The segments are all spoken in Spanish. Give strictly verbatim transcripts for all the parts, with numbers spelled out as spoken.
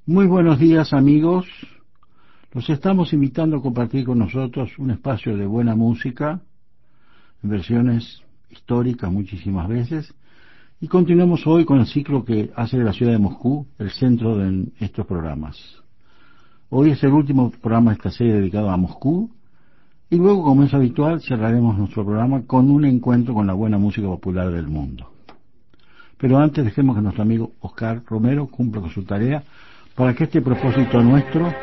Muy buenos días amigos, los estamos invitando a compartir con nosotros un espacio de buena música, en versiones históricas muchísimas veces, y continuamos hoy con el ciclo que hace de la ciudad de Moscú el centro de estos programas. Hoy es el último programa de esta serie dedicado a Moscú, y luego, como es habitual, cerraremos nuestro programa con un encuentro con la buena música popular del mundo. Pero antes dejemos que nuestro amigo Oscar Romero cumpla con su tarea para que este propósito nuestro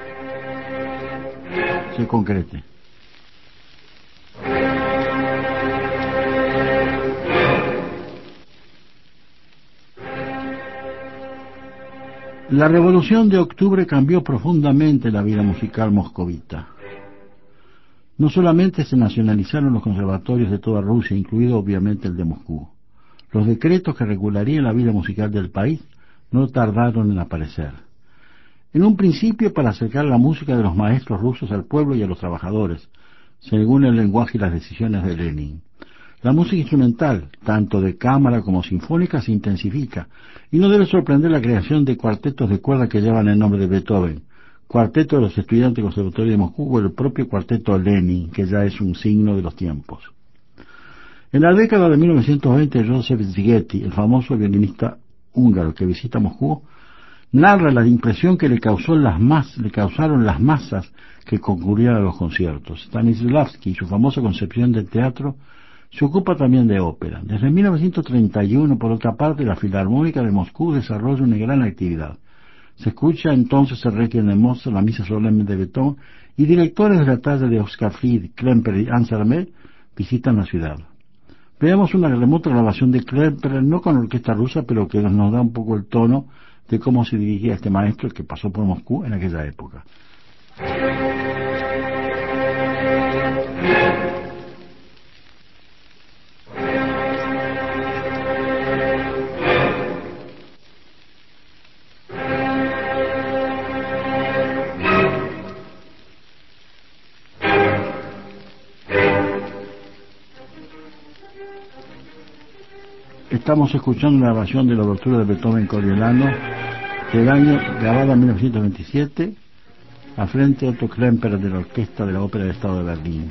se concrete. La revolución de octubre cambió profundamente la vida musical moscovita. No solamente se nacionalizaron los conservatorios de toda Rusia, incluido obviamente el de Moscú. Los decretos que regularían la vida musical del país no tardaron en aparecer. En un principio para acercar la música de los maestros rusos al pueblo y a los trabajadores, según el lenguaje y las decisiones de Lenin. La música instrumental, tanto de cámara como sinfónica, se intensifica, y no debe sorprender la creación de cuartetos de cuerda que llevan el nombre de Beethoven, cuarteto de los estudiantes del Conservatorio de Moscú o el propio cuarteto Lenin, que ya es un signo de los tiempos. En la década de mil novecientos veinte, Joseph Szigeti, el famoso violinista húngaro que visita Moscú, narra la impresión que le causó las mas, le causaron las masas que concurrían a los conciertos. Stanislavski y su famosa concepción del teatro se ocupa también de ópera. Desde mil novecientos treinta y uno, por otra parte, la Filarmónica de Moscú desarrolla una gran actividad. Se escucha entonces el Requiem de Mozart, la Misa Solemne de Beethoven, y directores de la talla de Oscar Fried, Klemperer y Anselme visitan la ciudad. Veamos una remota grabación de Klemperer, no con orquesta rusa, pero que nos da un poco el tono de cómo se dirigía este maestro que pasó por Moscú en aquella época. Estamos escuchando una grabación de la obertura de Beethoven Coriolano del año grabada en mil novecientos veintisiete al frente de Otto Klemperer de la Orquesta de la Ópera del Estado de Berlín.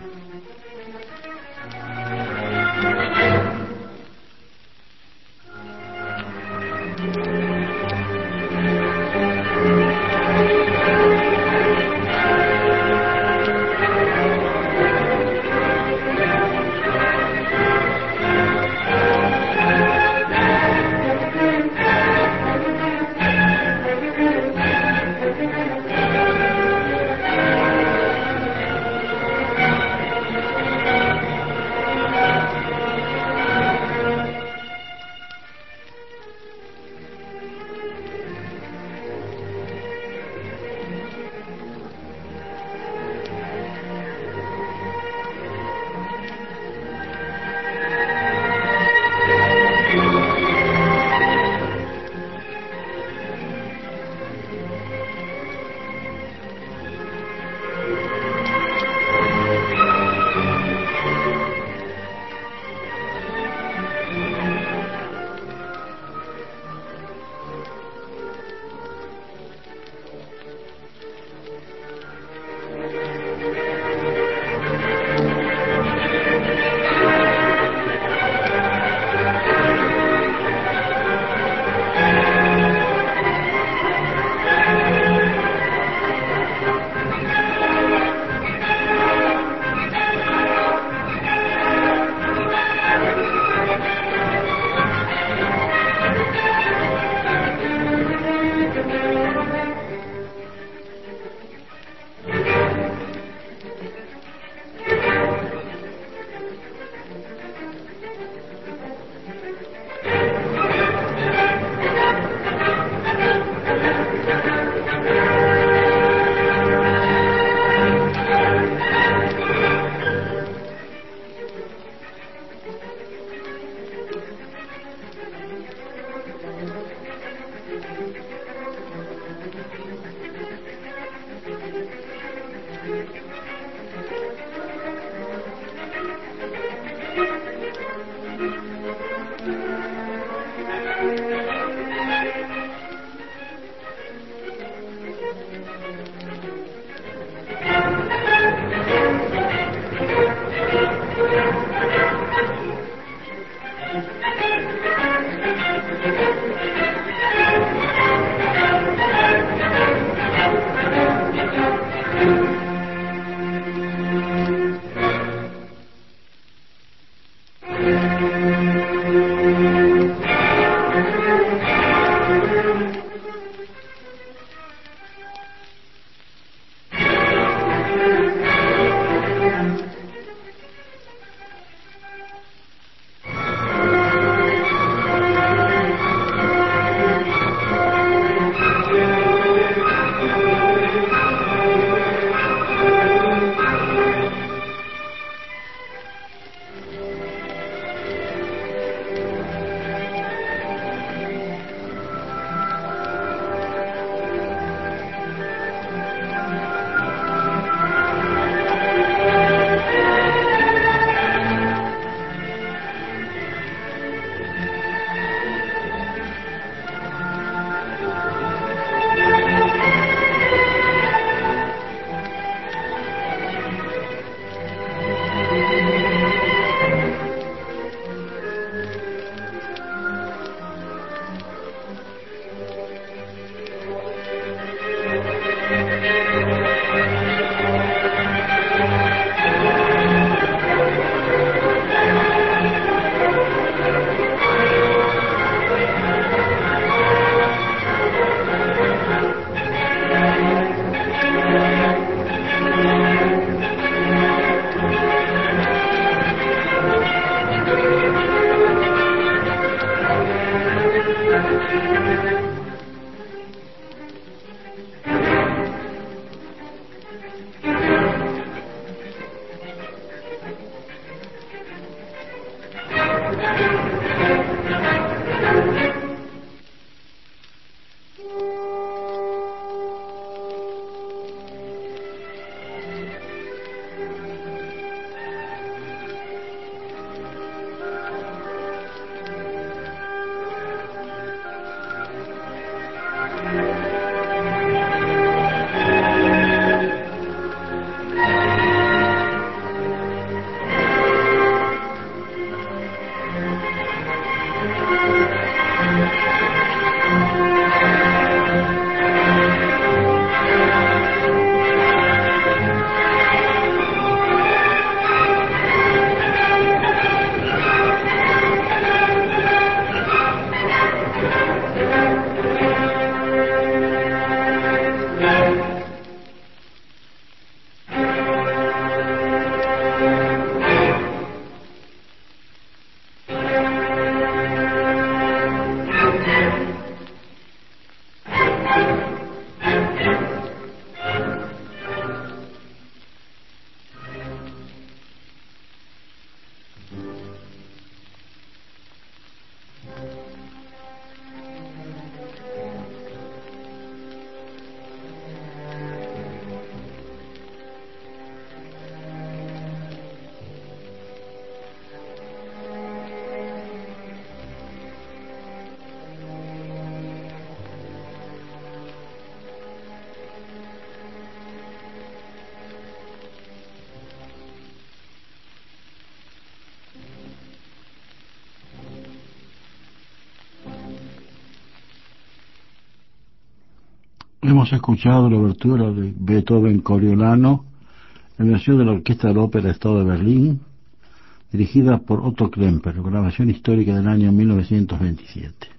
Hemos escuchado la obertura de Beethoven Coriolano en versión de la Orquesta de la Ópera de Estado de Berlín, dirigida por Otto Klemperer, grabación histórica del año mil novecientos veintisiete.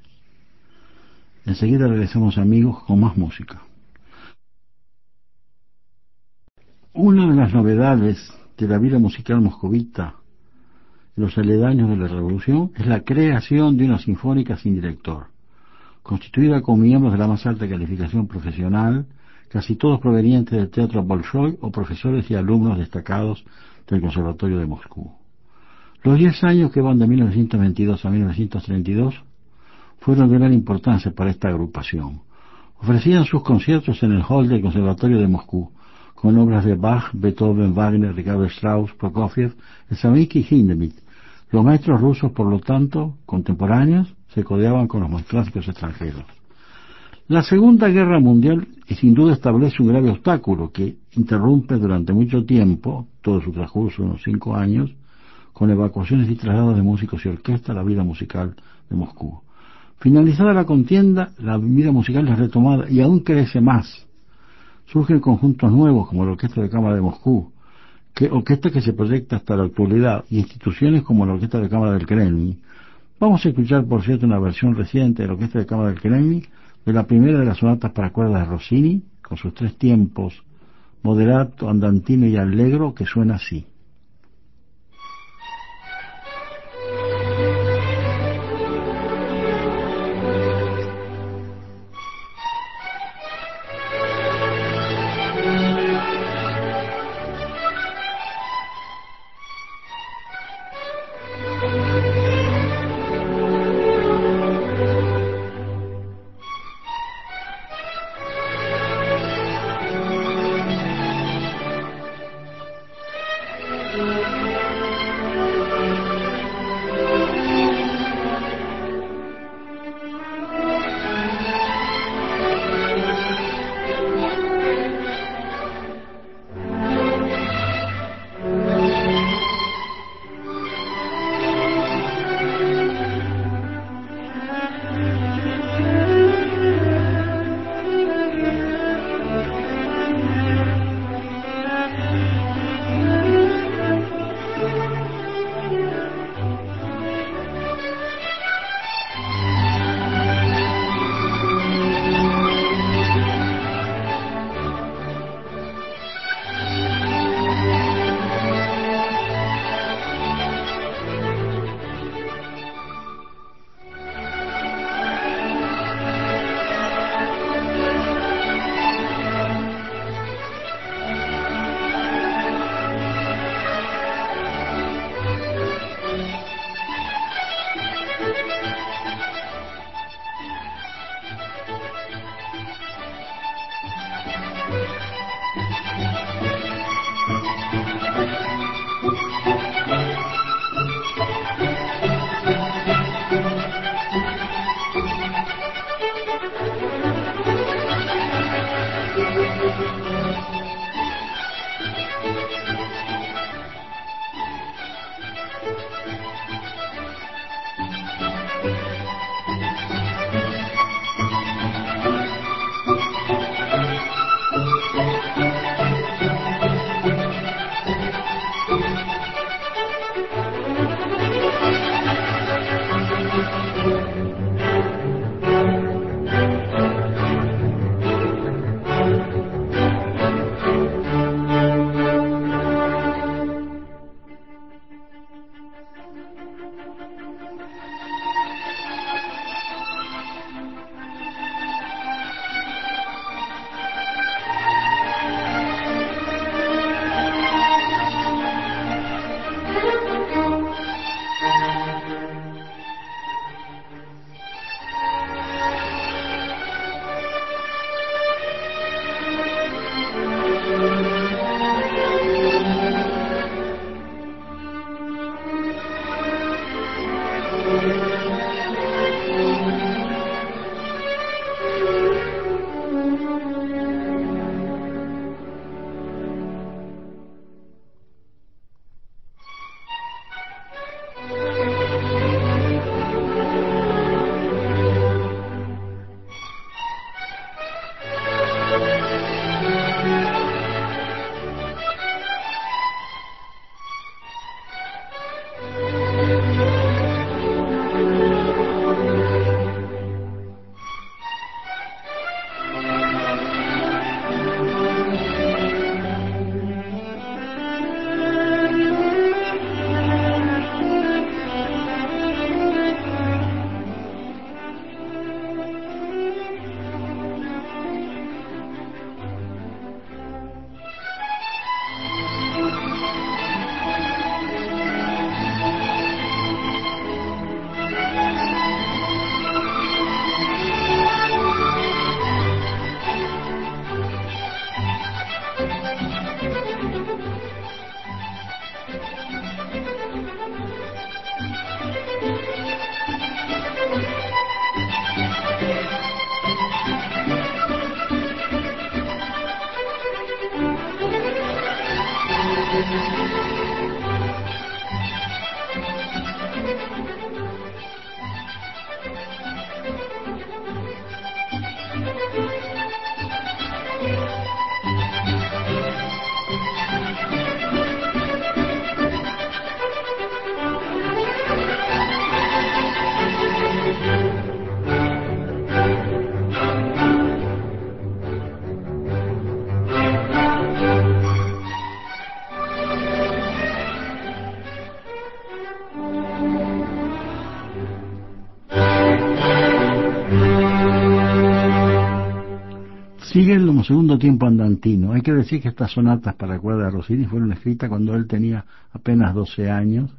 Enseguida regresamos, amigos, con más música. Una de las novedades de la vida musical moscovita en los aledaños de la Revolución es la creación de una sinfónica sin director, constituida con miembros de la más alta calificación profesional, casi todos provenientes del Teatro Bolshoi o profesores y alumnos destacados del Conservatorio de Moscú. Los diez años que van de mil novecientos veintidós a mil novecientos treinta y dos fueron de gran importancia para esta agrupación. Ofrecían sus conciertos en el hall del Conservatorio de Moscú, con obras de Bach, Beethoven, Wagner, Richard Strauss, Prokofiev, Stravinsky y Hindemith. Los maestros rusos, por lo tanto, contemporáneos, se codeaban con los más clásicos extranjeros. La Segunda Guerra Mundial sin duda establece un grave obstáculo que interrumpe durante mucho tiempo, todo su transcurso, unos cinco años, con evacuaciones y traslados de músicos y orquesta, la vida musical de Moscú. Finalizada la contienda, la vida musical es retomada y aún crece más. Surgen conjuntos nuevos como la Orquesta de Cámara de Moscú, que, orquesta que se proyecta hasta la actualidad, y instituciones como la Orquesta de Cámara del Kremlin. Vamos a escuchar, por cierto, una versión reciente de la Orquesta de Cámara del Kremlin de la primera de las sonatas para cuerdas de Rossini, con sus tres tiempos, moderato, andantino y allegro, que suena así. Sigue el segundo tiempo andantino. Hay que decir que estas sonatas para cuerda de Rossini fueron escritas cuando él tenía apenas doce años.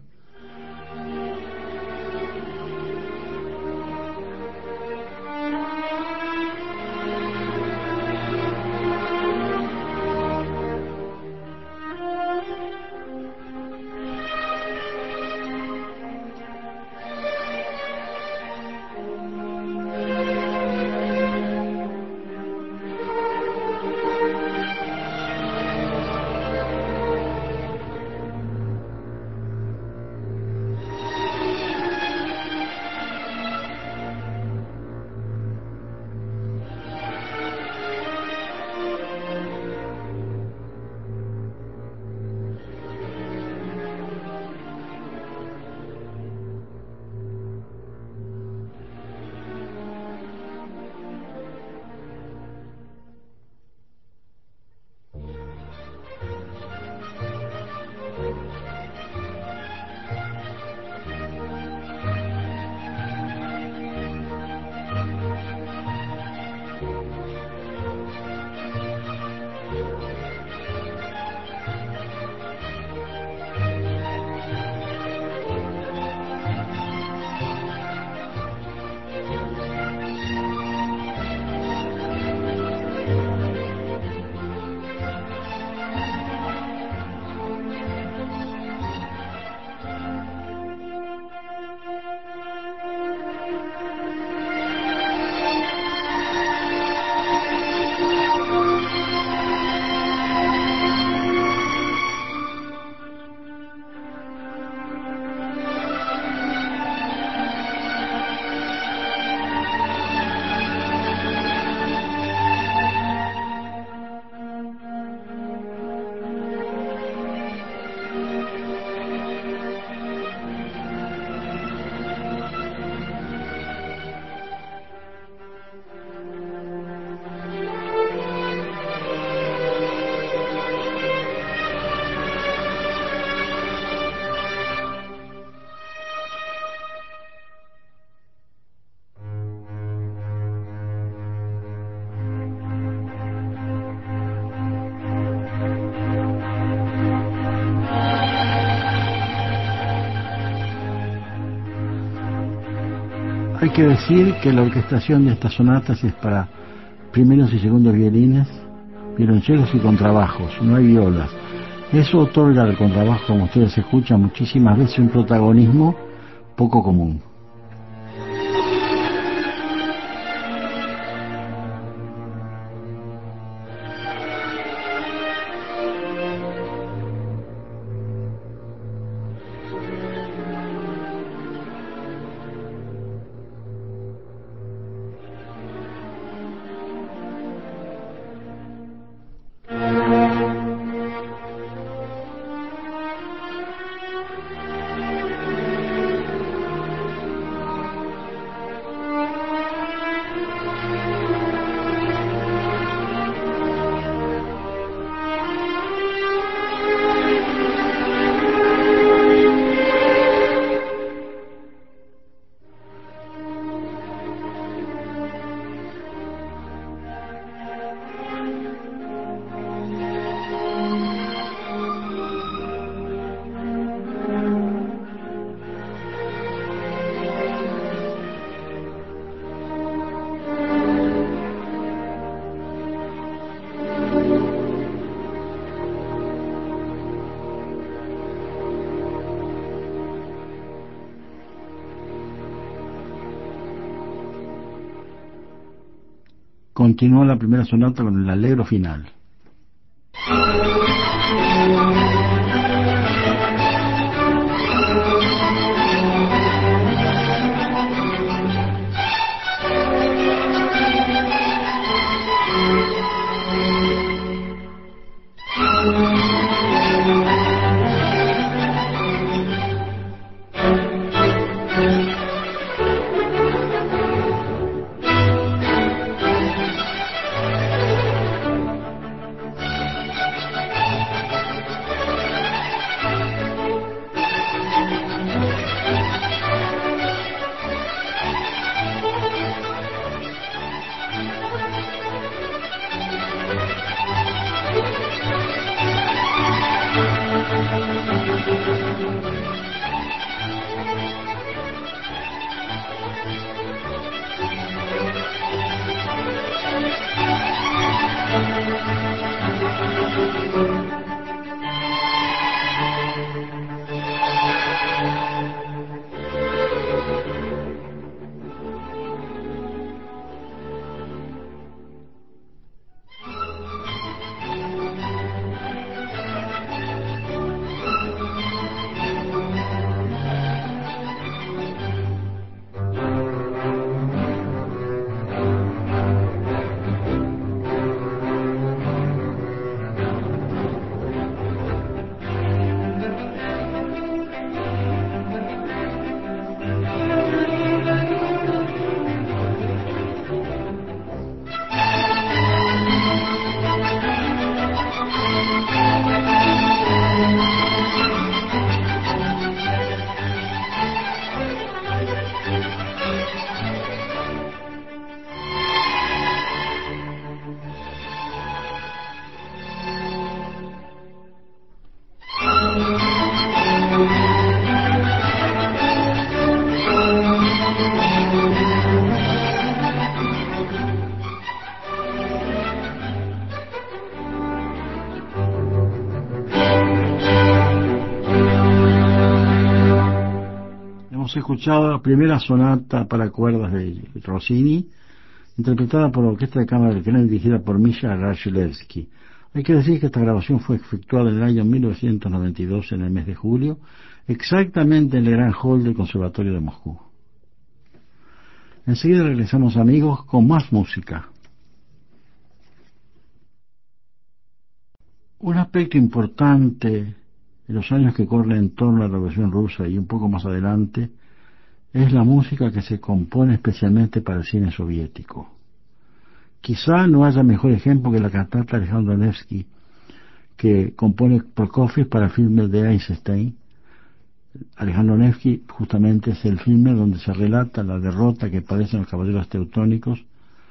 Hay que decir que la orquestación de estas sonatas es para primeros y segundos violines, violonchelos y contrabajos, no hay violas. Eso otorga al contrabajo, como ustedes escuchan, muchísimas veces un protagonismo poco común. Continúa la primera sonata con el allegro final. escuchado la primera sonata para cuerdas de Rossini, interpretada por la Orquesta de Cámara de Kennedy, dirigida por Misha Rachilevsky. Hay que decir que esta grabación fue efectuada en el año mil novecientos noventa y dos, en el mes de julio, exactamente en el Gran Hall del Conservatorio de Moscú. Enseguida regresamos, amigos, con más música. Un aspecto importante en los años que corren en torno a la Revolución Rusa y un poco más adelante es la música que se compone especialmente para el cine soviético. Quizá no haya mejor ejemplo que la cantata Alejandro Nevsky, que compone Prokofiev para el filme de Eisenstein. Alejandro Nevsky justamente es el filme donde se relata la derrota que padecen los caballeros teutónicos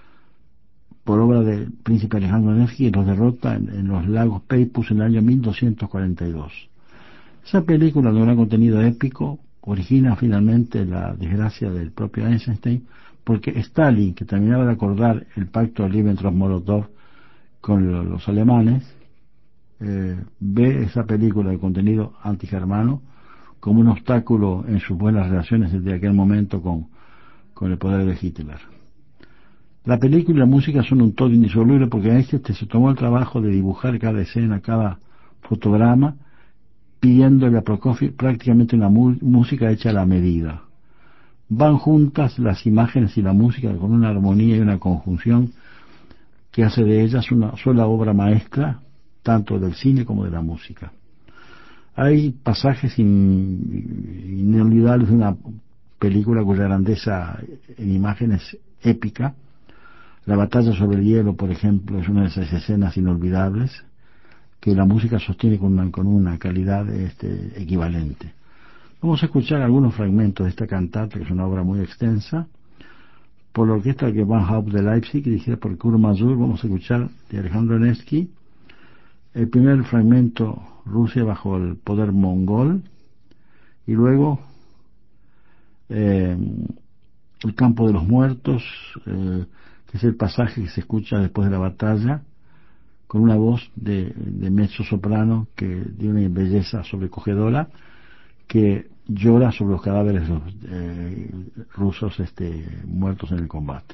por obra del príncipe Alejandro Nevsky, y los derrota en, en los lagos Peipus en el año mil doscientos cuarenta y dos. Esa película de un gran contenido épico origina finalmente la desgracia del propio Eisenstein, porque Stalin, que terminaba de acordar el pacto de Ribbentrop-Molotov con lo, los alemanes, eh, ve esa película de contenido antigermano como un obstáculo en sus buenas relaciones desde aquel momento con, con el poder de Hitler. La película y la música son un todo indisoluble, porque este se tomó el trabajo de dibujar cada escena, cada fotograma, pidiéndole a Prokofiev prácticamente una música hecha a la medida. Van juntas las imágenes y la música con una armonía y una conjunción que hace de ellas una sola obra maestra, tanto del cine como de la música. Hay pasajes in, inolvidables de una película cuya grandeza en imágenes épica. La batalla sobre el hielo, por ejemplo, es una de esas escenas inolvidables que la música sostiene con una, con una calidad este, equivalente. Vamos a escuchar algunos fragmentos de esta cantata, que es una obra muy extensa, por la orquesta Gewandhaupt de Leipzig, dirigida por Kurt Masur. Vamos a escuchar de Alejandro Nevsky el primer fragmento, Rusia bajo el poder mongol, y luego eh, el campo de los muertos, eh, que es el pasaje que se escucha después de la batalla, con una voz de, de mezzo soprano que de una belleza sobrecogedora, que llora sobre los cadáveres los, eh, rusos este, muertos en el combate.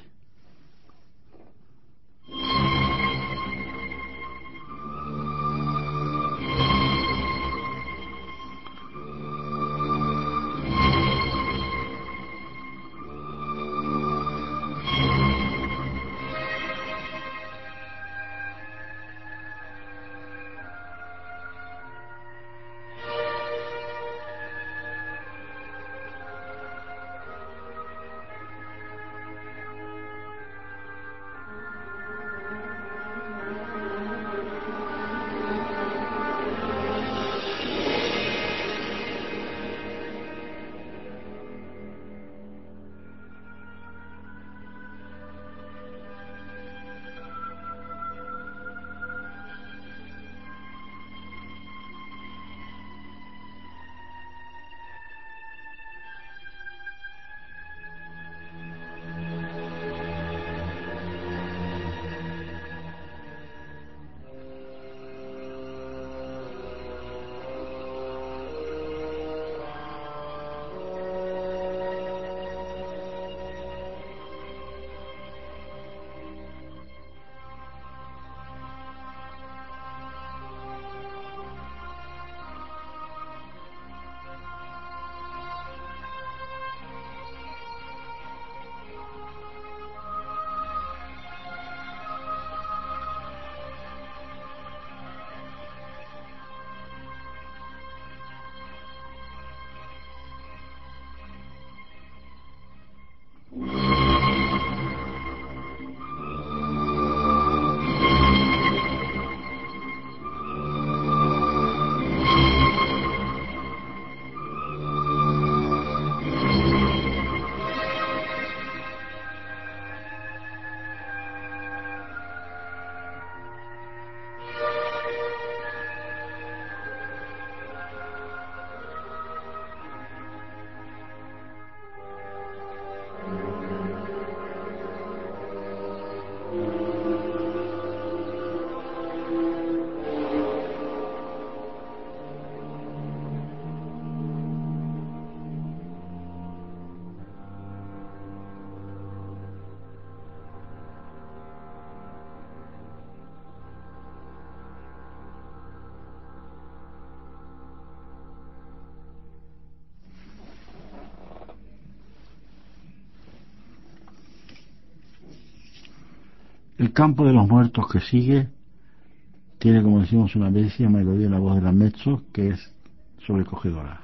El campo de los muertos que sigue tiene, como decimos, una bellísima melodía en la voz de la mezzo que es sobrecogedora.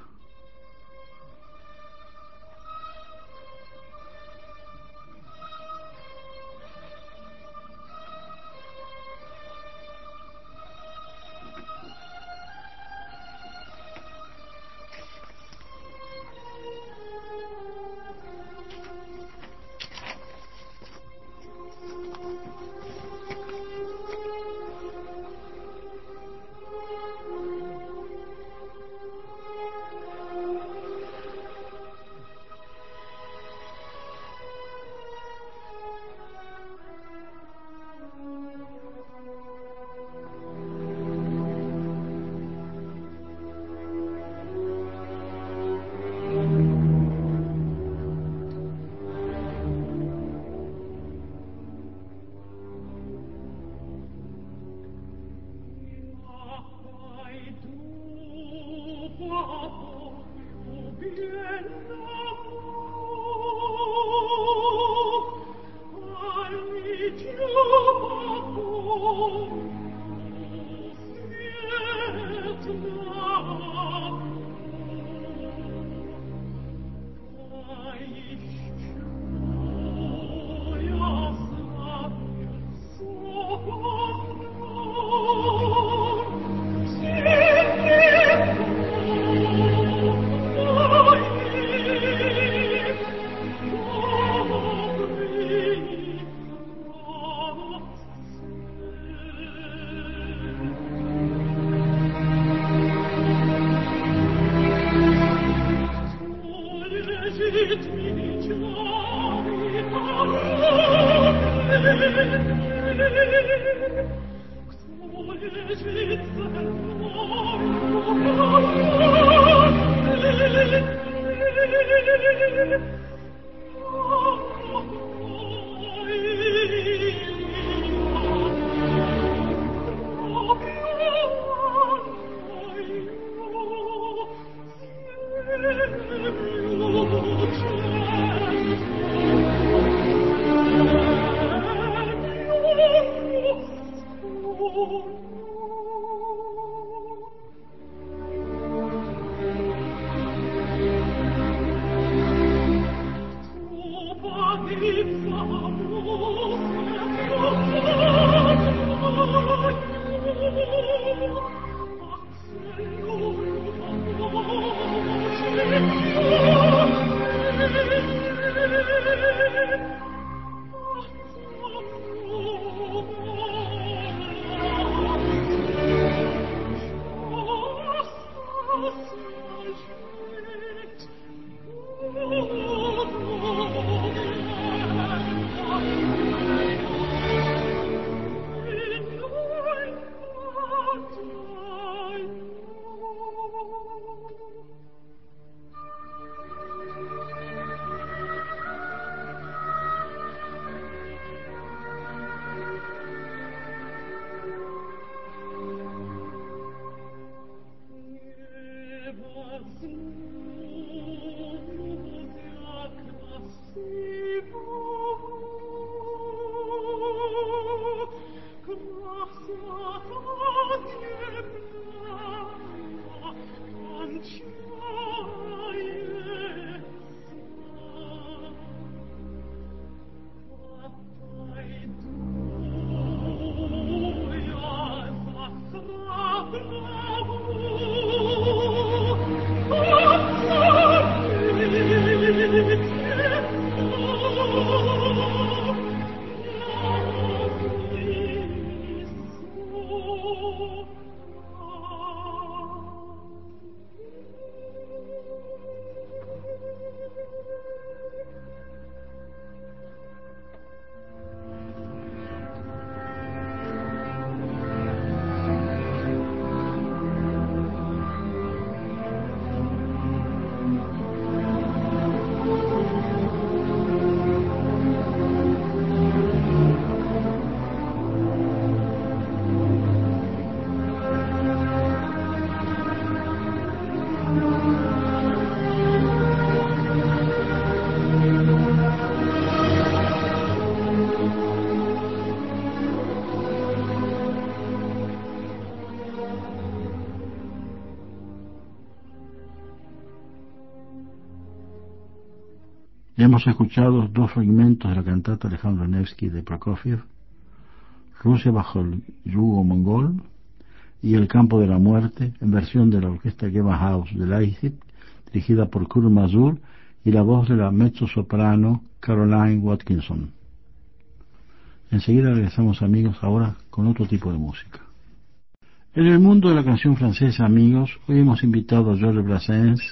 Hemos escuchado dos fragmentos de la cantata Alejandro Nevsky de Prokofiev, Rusia bajo el yugo mongol, y El campo de la muerte, en versión de la orquesta Gewandhaus de Leipzig, dirigida por Kurt Masur, y la voz de la mezzosoprano Caroline Watkinson. Enseguida regresamos, amigos, ahora con otro tipo de música. En el mundo de la canción francesa, amigos, hoy hemos invitado a Georges Brassens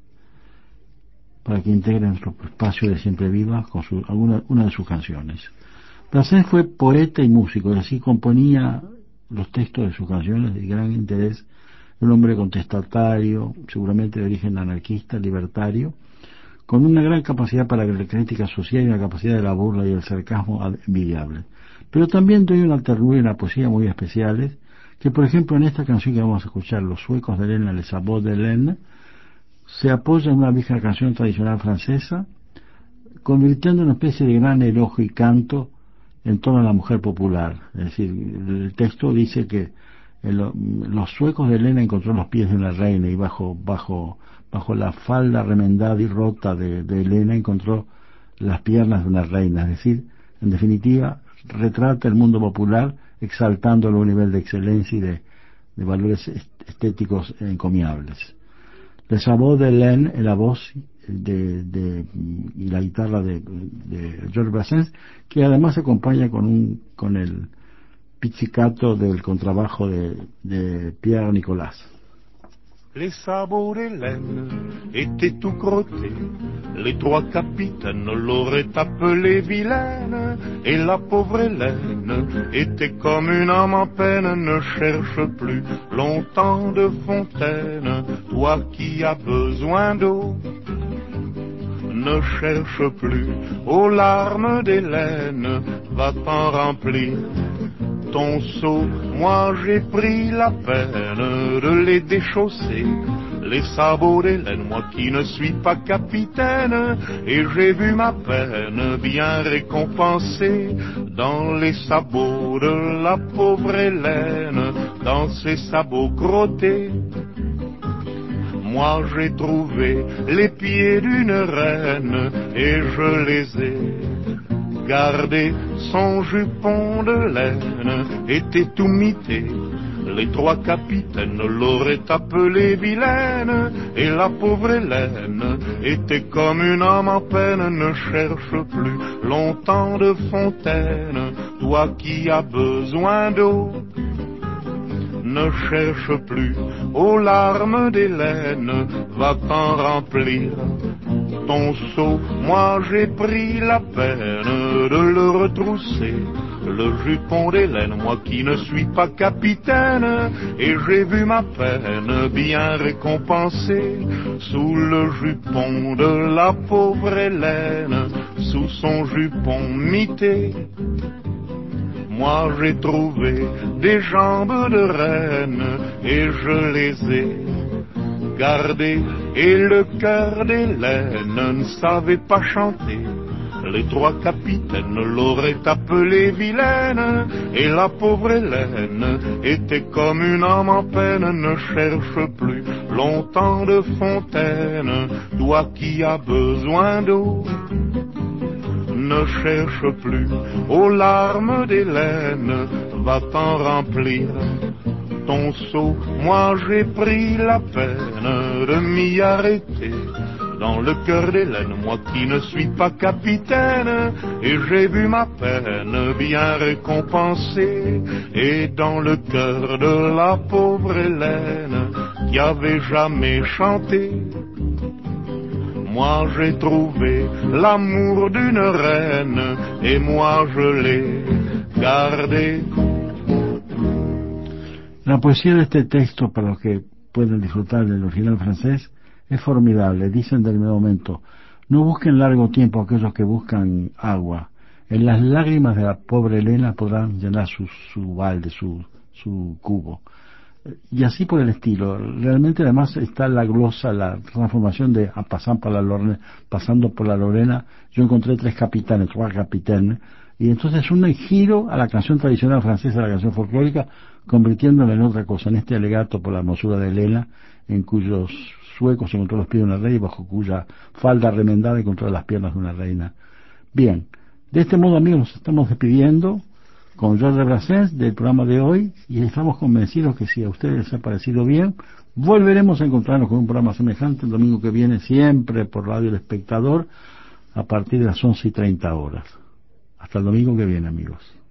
para que integre nuestro espacio de Siempre Viva con su, alguna, una de sus canciones. Brassens fue poeta y músico, y así componía los textos de sus canciones de gran interés. Un hombre contestatario, seguramente de origen anarquista, libertario, con una gran capacidad para la crítica social y una capacidad de la burla y el sarcasmo envidiable. Pero también doy una ternura y una poesía muy especiales, que por ejemplo en esta canción que vamos a escuchar, Los suecos de Helena, Les sabots de Helena, se apoya en una vieja canción tradicional francesa, convirtiendo en una especie de gran elogio y canto en torno a la mujer popular. Es decir, el texto dice que el, los suecos de Helena encontró los pies de una reina, y bajo bajo bajo la falda remendada y rota de, de Helena encontró las piernas de una reina. Es decir, en definitiva, retrata el mundo popular exaltándolo a un nivel de excelencia y de, de valores estéticos encomiables. Les sabots de Helena, en la voz de, de, y la guitarra de, de Georges Brassens, que además se acompaña con un con el pizzicato del contrabajo de, de Pierre Nicolas. Les sabots d'Hélène étaient tout crottés, les trois capitaines l'auraient appelée vilaine, et la pauvre Hélène était comme une âme en peine. Ne cherche plus longtemps de fontaine, toi qui as besoin d'eau. Ne cherche plus aux larmes d'Hélène, va t'en remplir ton seau. Moi j'ai pris la peine de les déchausser, les sabots d'Hélène, moi qui ne suis pas capitaine, et j'ai vu ma peine bien récompensée dans les sabots de la pauvre Hélène, dans ses sabots crottés. Moi j'ai trouvé les pieds d'une reine et je les ai gardés. Son jupon de laine était tout mité, les trois capitaines l'auraient appelée vilaine, et la pauvre Hélène était comme une âme en peine. Ne cherche plus longtemps de fontaine, toi qui as besoin d'eau. Ne cherche plus aux larmes d'Hélène, va t'en remplir ton seau. Moi j'ai pris la peine de le retrousser, le jupon d'Hélène, moi qui ne suis pas capitaine, et j'ai vu ma peine bien récompensée sous le jupon de la pauvre Hélène, sous son jupon mité. Moi j'ai trouvé des jambes de reine et je les ai gardées, et le cœur d'Hélène ne savait pas chanter. Les trois capitaines l'auraient appelée vilaine, et la pauvre Hélène était comme une âme en peine. Ne cherche plus longtemps de fontaine, toi qui as besoin d'eau. Ne cherche plus aux larmes d'Hélène, va t'en remplir ton seau. Moi j'ai pris la peine de m'y arrêter dans le cœur d'Hélène, moi qui ne suis pas capitaine, et j'ai vu ma peine bien récompensée, et dans le cœur de la pauvre Hélène qui avait jamais chanté, moi j'ai trouvé l'amour d'une reine, et moi je l'ai gardé. La poesía de este texto, para los que pueden disfrutar del original francés, es formidable. Dicen del momento: no busquen largo tiempo aquellos que buscan agua. En las lágrimas de la pobre Helena podrán llenar su, su balde, su, su cubo. Y así por el estilo. Realmente además está la glosa, la transformación de a pasar por la Lorena, pasando por la Lorena. Yo encontré tres capitanes, tres capitanes, y entonces un giro a la canción tradicional francesa, la canción folclórica, convirtiéndola en otra cosa, en este alegato por la hermosura de Helena, en cuyos suecos se encontró los pies de una reina y bajo cuya falda remendada encontró las piernas de una reina. Bien, de este modo, amigos, nos estamos despidiendo con Georges Brassens del programa de hoy, y estamos convencidos que si a ustedes les ha parecido bien, volveremos a encontrarnos con un programa semejante el domingo que viene, siempre por Radio El Espectador, a partir de las once y treinta horas. Hasta el domingo que viene, amigos.